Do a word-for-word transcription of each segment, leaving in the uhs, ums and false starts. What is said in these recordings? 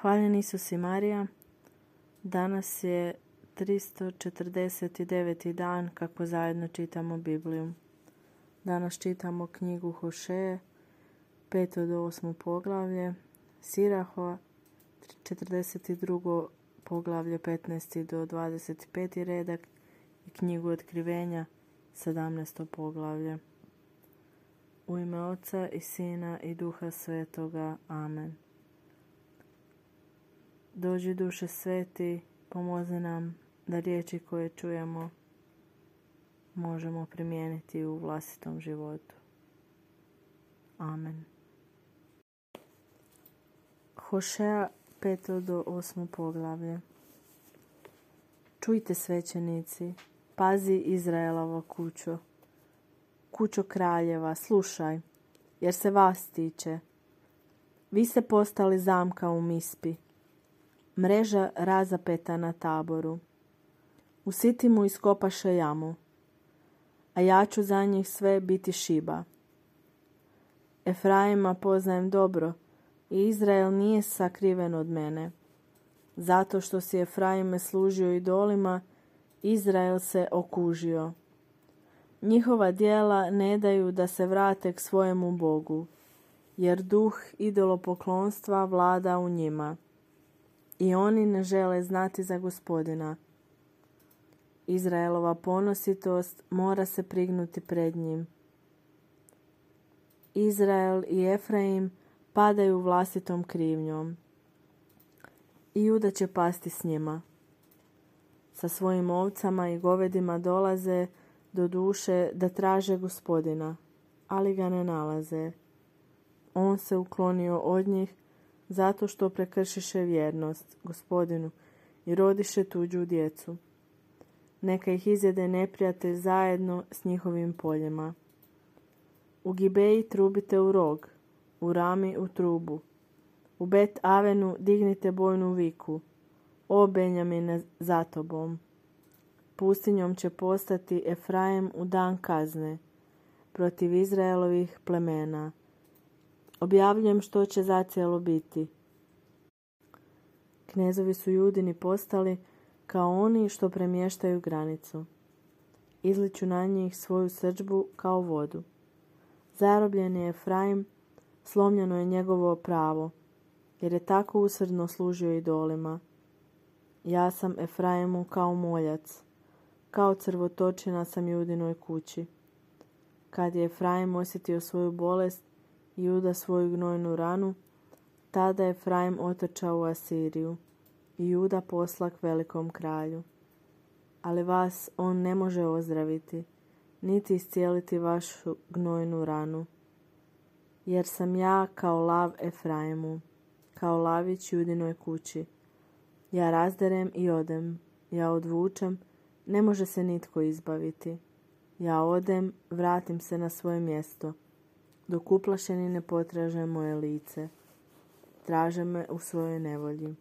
Hvaljen Isus i Marija. Danas je tristo četrdeset deveti dan kako zajedno čitamo Bibliju. Danas čitamo knjigu Hošeje, peto do osmo poglavlje, Sirahova, četrdeset drugo poglavlje, petnaesti do dvadeset peti redak i knjigu Otkrivenja, sedamnaesto poglavlje. U ime Oca i Sina i Duha Svetoga. Amen. Dođi Duše Sveti, pomozi nam da riječi koje čujemo možemo primijeniti u vlastitom životu. Amen. Hošeja, peto do osmo poglavlje. Čujte, svećenici, pazi Izraelova kućo, kućo kraljeva, slušaj, jer se vas tiče. Vi ste postali zamka u Mispi, mreža razapeta na Taboru. U Sitimu iskopaše jamu, a ja ću za njih sve biti šiba. Efraima poznajem dobro i Izrael nije sakriven od mene. Zato što si Efraime služio idolima, Izrael se okužio. Njihova djela ne daju da se vrate k svojemu Bogu, jer duh idolopoklonstva vlada u njima. I oni ne žele znati za Gospodina. Izraelova ponositost mora se prignuti pred njim. Izrael i Efraim padaju vlastitom krivnjom. I Juda će pasti s njima. Sa svojim ovcama i govedima dolaze do duše da traže Gospodina, ali ga ne nalaze. On se uklonio od njih zato što prekršiše vjernost Gospodinu i rodiše tuđu djecu. Neka ih izjede neprijatelj zajedno s njihovim poljima. U Gibeji trubite u rog, u Rami u trubu. U Bet Avenu dignite bojnu viku. O Benjamine, za tobom. Pustinjom će postati Efraim u dan kazne protiv Izraelovih plemena. Objavljujem što će zacijelo biti. Knezovi su Judini postali kao oni što premještaju granicu. Izliću na njih svoju srdžbu kao vodu. Zarobljen je Efraim, slomljeno je njegovo pravo, jer je tako usrdno služio idolima. Ja sam Efraimu kao moljac, kao crvotočina sam Judinoj kući. Kad je Efraim osjetio svoju bolest, Juda svoju gnojnu ranu, tada je Efraim otrčao u Asiriju i Juda posla k velikom kralju. Ali vas on ne može ozdraviti, niti iscijeliti vašu gnojnu ranu. Jer sam ja kao lav Efraimu, kao lavić Judinoj kući. Ja razderem i odem, ja odvučem, ne može se nitko izbaviti. Ja odem, vratim se na svoje mjesto, dok uplašeni ne potraže moje lice. Traže me u svojoj nevolji.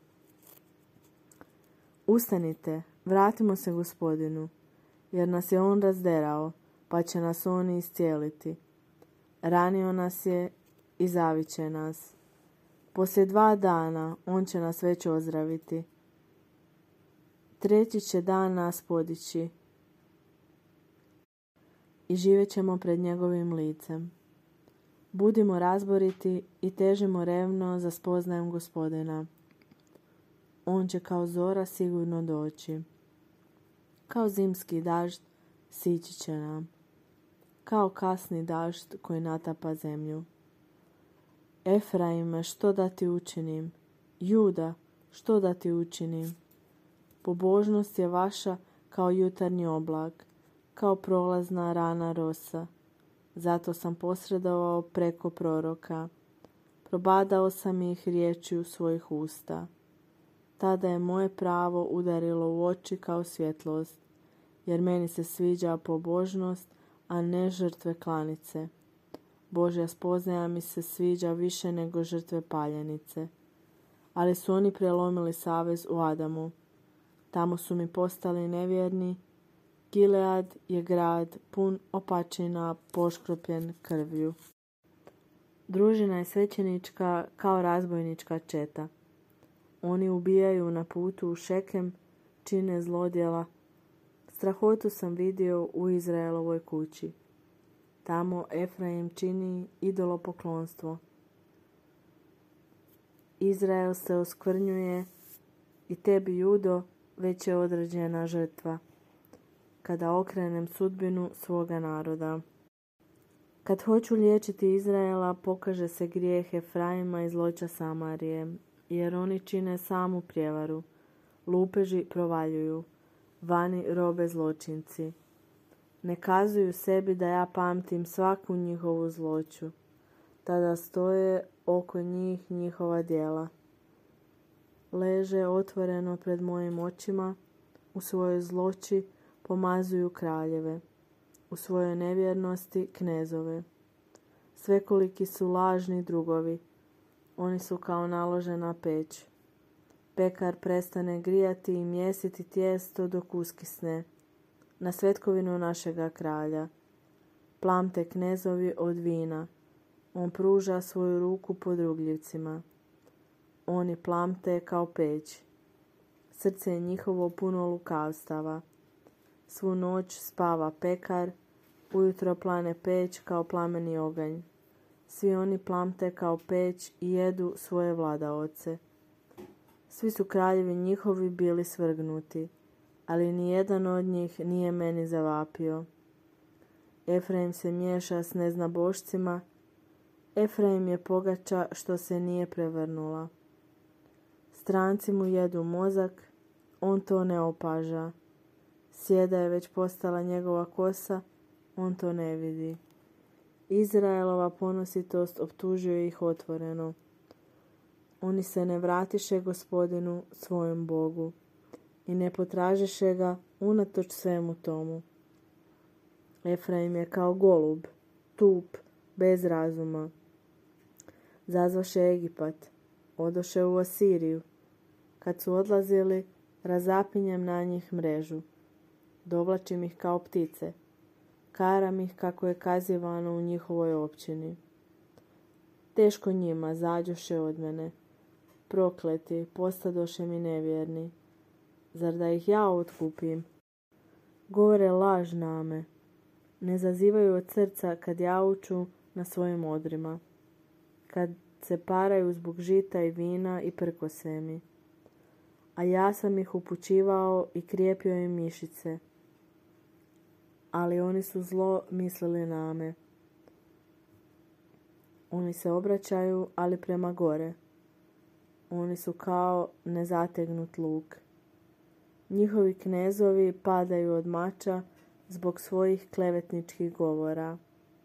Ustanite, vratimo se Gospodinu, jer nas je on razderao, pa će nas on iscijeliti. Ranio nas je i zaviće nas. Poslije dva dana on će nas već ozdraviti. Treći će dan nas podići i živjet ćemo pred njegovim licem. Budimo razboriti i težimo revno za spoznajem Gospodina. On će kao zora sigurno doći. Kao zimski dažd sići će nam. Kao kasni dažd koji natapa zemlju. Efraime, što da ti učinim? Juda, što da ti učinim? Pobožnost je vaša kao jutarnji oblak, kao prolazna rana rosa. Zato sam posredovao preko proroka. Probadao sam ih riječju svojih usta. Tada je moje pravo udarilo u oči kao svjetlost, jer meni se sviđa pobožnost, a ne žrtve klanice. Božja spoznaja mi se sviđa više nego žrtve paljenice. Ali su oni prelomili savez u Adamu. Tamo su mi postali nevjerni. Gilead je grad pun opačina, poškropljen krvlju. Družina je svećenička kao razbojnička četa. Oni ubijaju na putu u Šekem, čine zlodjela. Strahotu sam vidio u Izraelovoj kući. Tamo Efraim čini idolopoklonstvo. Izrael se oskvrnjuje i tebi, Judo, već je određena žrtva, kada okrenem sudbinu svoga naroda. Kad hoću liječiti Izraela, pokaže se grijeh Efraima i zloća Samarije, jer oni čine samu prijevaru, lupeži provaljuju, vani robe zločinci. Ne kazuju sebi da ja pamtim svaku njihovu zloću, tada stoje oko njih njihova djela. Leže otvoreno pred mojim očima, u svojoj zloći pomazuju kraljeve, u svojoj nevjernosti knezove. Svekoliki su lažni drugovi, oni su kao naložena peć. Pekar prestane grijati i mjesiti tijesto dok uskisne, na svetkovinu našega kralja. Plamte knezovi od vina, on pruža svoju ruku podrugljivcima. Oni plamte kao peć. Srce je njihovo puno lukavstava. Svu noć spava pekar, ujutro plane peć kao plameni oganj. Svi oni plamte kao peć i jedu svoje vladaoce. Svi su kraljevi njihovi bili svrgnuti, ali nijedan od njih nije meni zavapio. Efraim se miješa s neznabošcima, Efraim je pogača što se nije prevrnula. Stranci mu jedu mozak, on to ne opaža. Sjeda je već postala njegova kosa, on to ne vidi. Izraelova ponositost optužuje ih otvoreno. Oni se ne vratiše Gospodinu, svojem Bogu, i ne potražiše ga unatoč svemu tomu. Efraim je kao golub, tup, bez razuma. Zazvaše Egipat, odoše u Asiriju. Kad su odlazili, razapinjem na njih mrežu. Dovlačim ih kao ptice. Karam ih kako je kazivano u njihovoj općini. Teško njima zađoše od mene. Prokleti, postadoše mi nevjerni. Zar da ih ja otkupim? Govore laž na me. Ne zazivaju od srca kad jauču na svojim odrima. Kad se paraju zbog žita i vina i prkose mi. A ja sam ih upućivao i krijepio im mišice. Ali oni su zlo mislili na me. Oni se obraćaju, ali prema gore. Oni su kao nezategnut luk. Njihovi knezovi padaju od mača zbog svojih klevetničkih govora.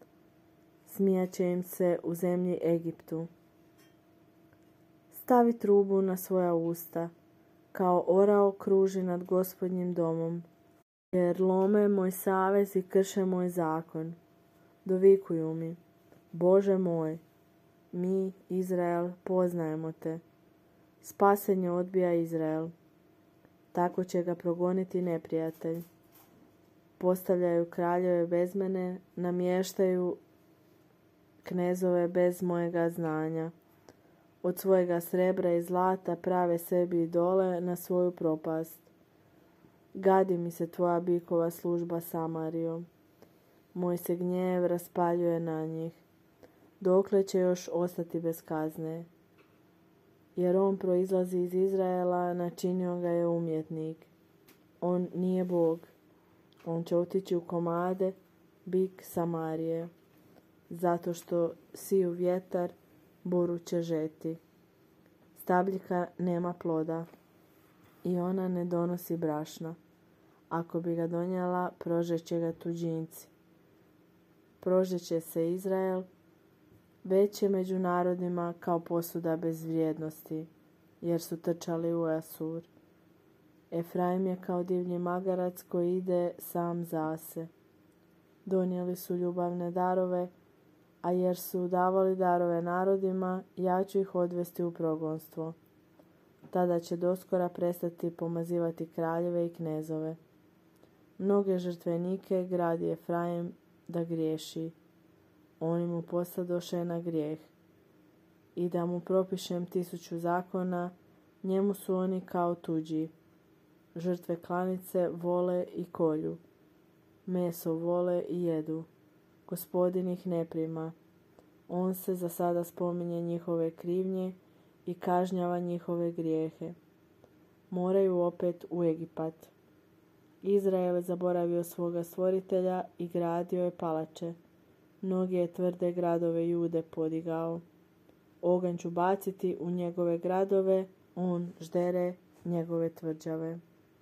Smijaće im se u zemlji Egiptu. Stavi trubu na svoja usta, kao orao kruži nad Gospodnjim domom, jer lome moj savez i krše moj zakon. Dovikuju mi, Bože moj, mi, Izrael, poznajemo te. Spasenje odbija Izrael. Tako će ga progoniti neprijatelj. Postavljaju kraljeve bez mene, namještaju knezove bez mojega znanja. Od svojega srebra i zlata prave sebi idole na svoju propast. Gadi mi se tvoja bikova služba, Samarijo. Moj se gnjev raspaljuje na njih. Dokle će još ostati bez kazne? Jer on proizlazi iz Izraela, načinio ga je umjetnik. On nije Bog. On će otići u komade, bik Samarije. Zato što siju vjetar, buru će žeti. Stabljika nema ploda i ona ne donosi brašna. Ako bi ga donijela, prožeće ga tuđinci. Prožeće se Izrael, već je među narodima kao posuda bez vrijednosti, jer su trčali u Asur. Efraim je kao divlji magarac koji ide sam zase. Donijeli su ljubavne darove, a jer su davali darove narodima, ja ću ih odvesti u progonstvo. Tada će doskora prestati pomazivati kraljeve i knezove. Mnoge žrtvenike gradi Efraim da griješi. Oni mu postadoše na grijeh. I da mu propišem tisuću zakona, Njemu su oni kao tuđi. Žrtve klanice vole i kolju. Meso vole i jedu. Gospodin ih ne prima. On se za sada spominje njihove krivnje i kažnjava njihove grijehe. Moraju opet u Egipat. Izrael je zaboravio svoga stvoritelja i gradio je palače. Mnoge tvrde gradove Jude podigao. Oganj ću baciti u njegove gradove, on ždere njegove tvrđave.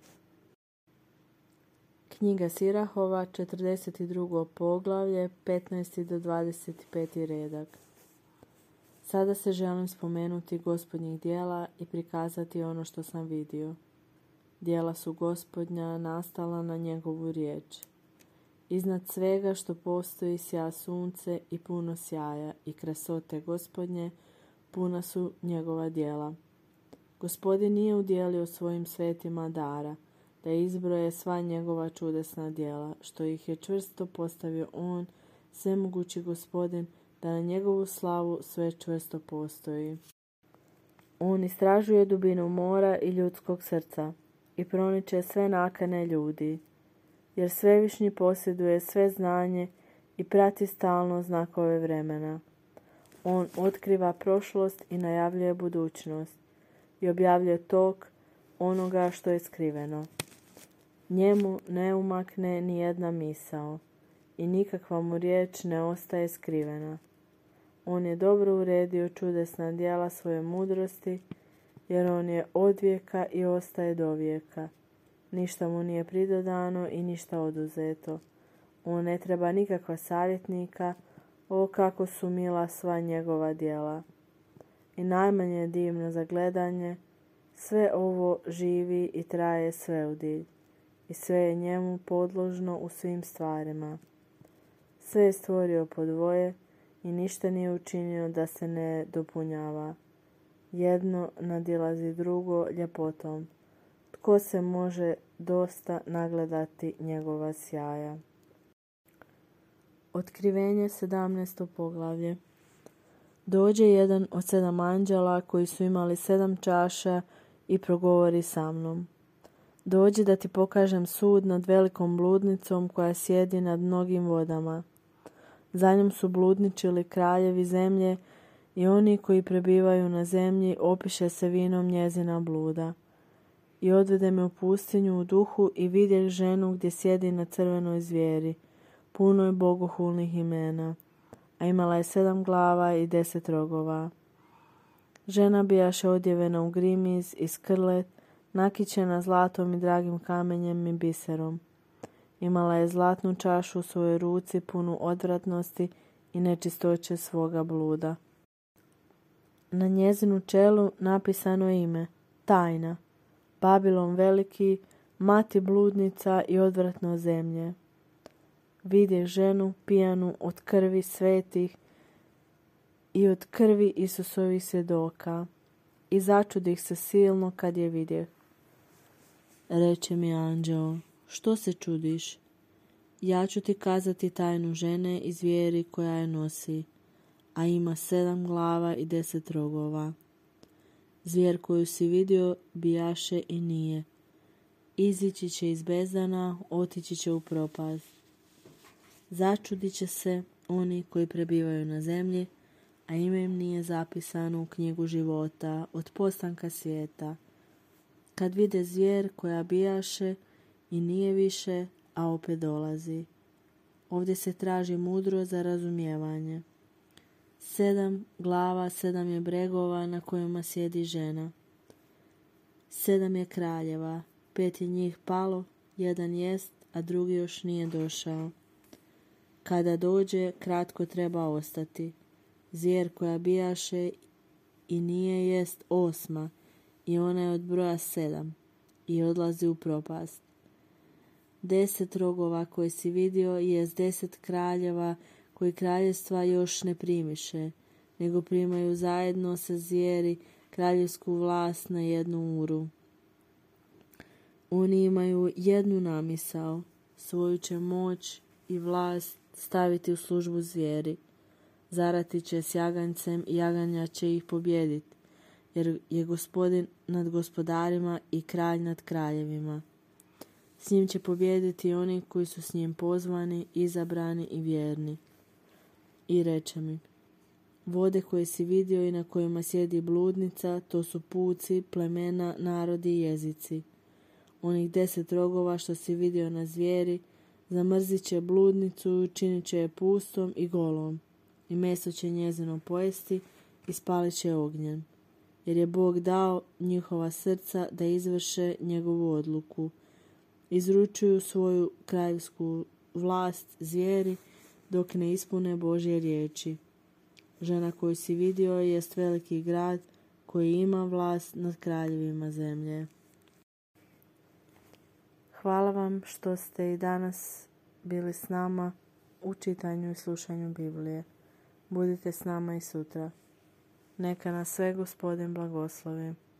Knjiga Sirahova, četrdeset drugo poglavlje, petnaesti do dvadeset peti redak. Sada se želim spomenuti Gospodnjih djela i prikazati ono što sam vidio. Djela su Gospodnja nastala na njegovu riječ. Iznad svega što postoji sja sunce i puno sjaja i krasote Gospodnje, puna su njegova djela. Gospodin nije udjelio svojim svetima dara, da izbroje sva njegova čudesna djela, što ih je čvrsto postavio on, svemogući Gospodin, da na njegovu slavu sve čvrsto postoji. On istražuje dubinu mora i ljudskog srca i proniče sve nakane ljudi, jer Svevišnji posjeduje sve znanje i prati stalno znakove vremena. On otkriva prošlost i najavljuje budućnost i objavljuje tok onoga što je skriveno. Njemu ne umakne ni jedna misao i nikakva mu riječ ne ostaje skrivena. On je dobro uredio čudesna djela svoje mudrosti, jer on je od vijeka i ostaje do vijeka. Ništa mu nije pridodano i ništa oduzeto. On ne treba nikakva savjetnika, o kako su mila sva njegova djela. I najmanje je divno za gledanje, sve ovo živi i traje sveudilj. I sve je njemu podložno u svim stvarima. Sve je stvorio po dvoje i ništa nije učinio da se ne dopunjava. Jedno nadilazi drugo ljepotom. Tko se može dosta nagledati njegova sjaja? Otkrivenje sedamnaesto poglavlje. Dođe jedan od sedam anđela koji su imali sedam čaša i progovori sa mnom. Dođi da ti pokažem sud nad velikom bludnicom koja sjedi nad mnogim vodama. Za njom su bludničili kraljevi zemlje i oni koji prebivaju na zemlji opiše se vinom njezina bluda. I odvede me u pustinju u duhu i vidjeh ženu gdje sjedi na crvenoj zvijeri, punoj bogohulnih imena, a imala je sedam glava i deset rogova. Žena bijaše odjevena u grimiz i skrlet, nakićena zlatom i dragim kamenjem i biserom. Imala je zlatnu čašu u svojoj ruci punu odvratnosti i nečistoće svoga bluda. Na njezinu čelu napisano ime, tajna, Babilon veliki, mati bludnica i odvratno zemlje. Vidjeh ženu pijanu od krvi svetih i od krvi Isusovih svjedoka i začudih se silno kad je vidjeh. Reče mi anđeo, što se čudiš? Ja ću ti kazati tajnu žene i zvijeri koja je nosi, a ima sedam glava i deset rogova. Zvijer koju si vidio bijaše i nije. Izići će iz bezdana, otići će u propast. Začudit će se oni koji prebivaju na zemlji, a ime im nije zapisano u knjigu života od postanka svijeta. Kad vide zvijer koja bijaše i nije više, a opet dolazi. Ovdje se traži mudro za razumijevanje. Sedam glava, sedam je bregova na kojima sjedi žena. Sedam je kraljeva, pet je njih palo, jedan jest, a drugi još nije došao. Kada dođe, kratko treba ostati. Zvijer koja bijaše i nije jest osma, i ona je od broja sedam, i odlazi u propast. Deset rogova koje si vidio jest deset kraljeva koji kraljevstva još ne primiše, nego primaju zajedno sa zvijeri kraljevsku vlast na jednu uru. Oni imaju jednu namisao, svoju će moć i vlast staviti u službu zvijeri. Zarati će s jaganjcem i jaganja će ih pobijediti, jer je gospodin nad gospodarima i kralj nad kraljevima. S njim će pobijediti oni koji su s njim pozvani, izabrani i vjerni. I reče mi, vode koje si vidio i na kojima sjedi bludnica, to su puci, plemena, narodi i jezici. Onih deset rogova što si vidio na zvijeri, zamrzit će bludnicu i učinit će je pustom i golom. I meso će njezino pojesti i spalit će ognjem. Jer je Bog dao njihova srca da izvrše njegovu odluku. Izručuju svoju kraljevsku vlast zvijeri dok ne ispune Božje riječi. Žena koju si vidio jest veliki grad koji ima vlast nad kraljevima zemlje. Hvala vam što ste i danas bili s nama u čitanju i slušanju Biblije. Budite s nama i sutra. Neka nas sve Gospodin blagoslovi.